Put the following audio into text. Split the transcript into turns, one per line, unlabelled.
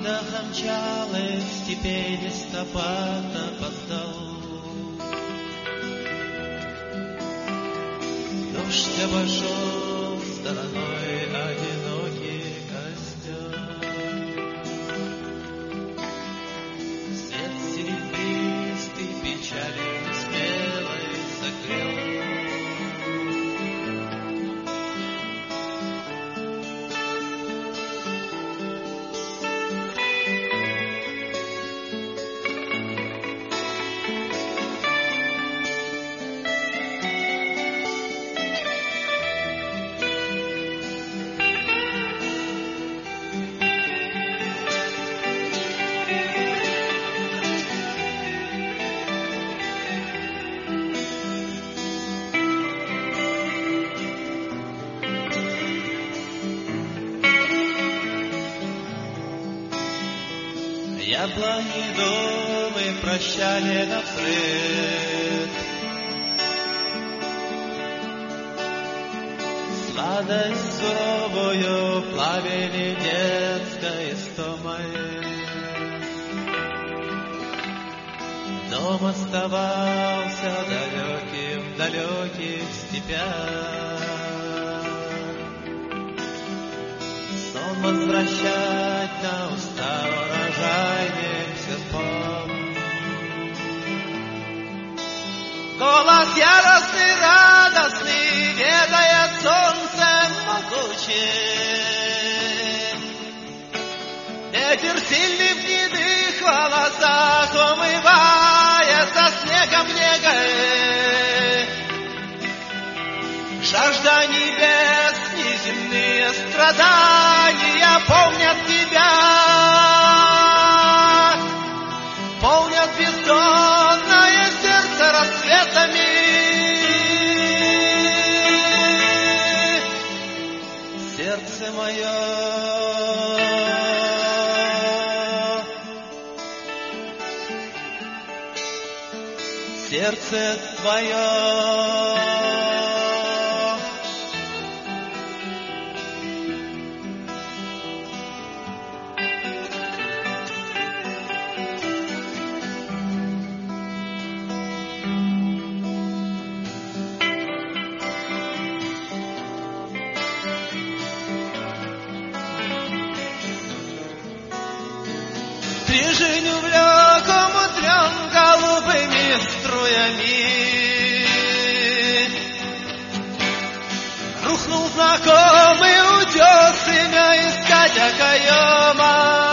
Придохом мчалась степей листопад опоздал. Дождь обошел стороной одинокий костер. Свет серебристый печали смелой согрел. Яблони дома прощали навстречу. Сладость суровую плавили детской истомой. Дом оставался далеким в далеких степях. Сон возвращать на уста урожайным серпом. Голос яростный, радостный, ведает солнцем могучим. Ветер сильный в гнедых волосах умывается снегом негой. Жажда небес, неземные страдания помнят тебя, полнят бездонное сердце рассветами. Сердце мое, сердце твое. Стрижень увлек, умудрен голубыми струями. Рухнул знакомый утес, имя искать окоема.